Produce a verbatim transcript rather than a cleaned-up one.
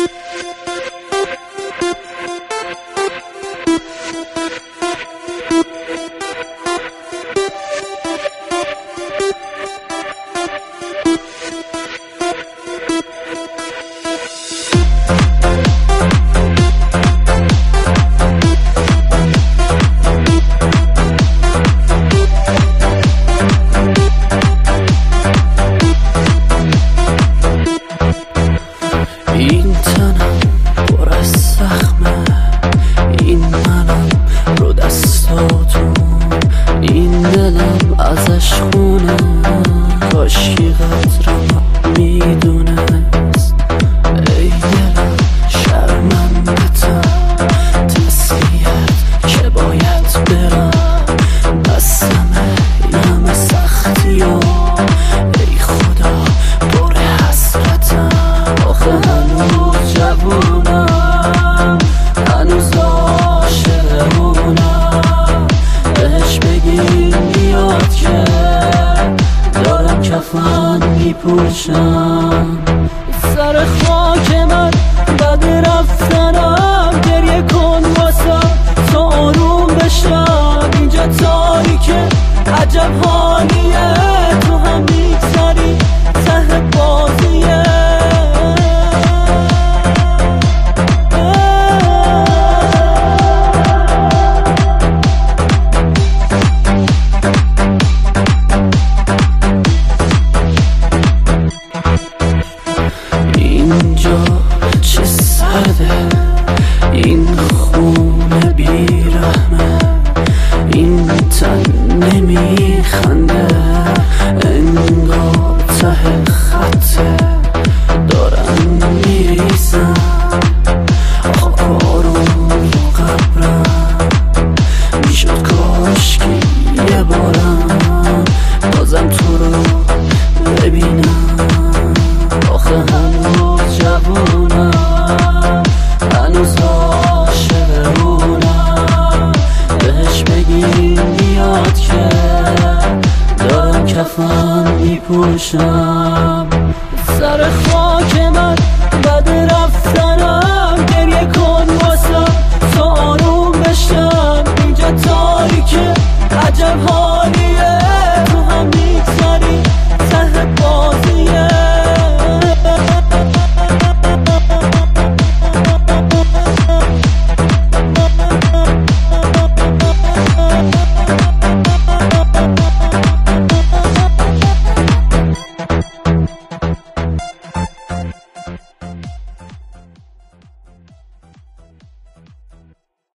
این تنم پر از زخمه، این منم رو دستاتون، این دلم ازش خونه. کاشکی قدرم میدونست، ای دلم شرمندتم، تسلیت که باید برم بستمه یم سختی و ای خدا پر حسرتم. آخه هنوز جوونم، هنوز عاشقونم، بهش بگیم بیاد که دارم کفن میپوشم. سر خاک من بد رفتنم، گریه کن واسم تا آروم بشم. اینجا تاریکه عجب حالیه، تو هم میگذری ته بازیه. اینجا